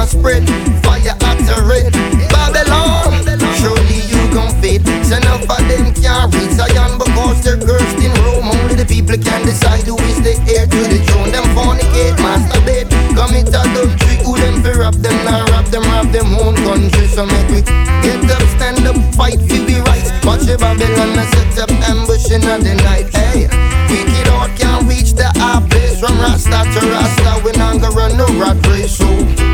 a spread. Fire at a red. Babylon, surely you gon' fit. So enough of them can't reach Zion.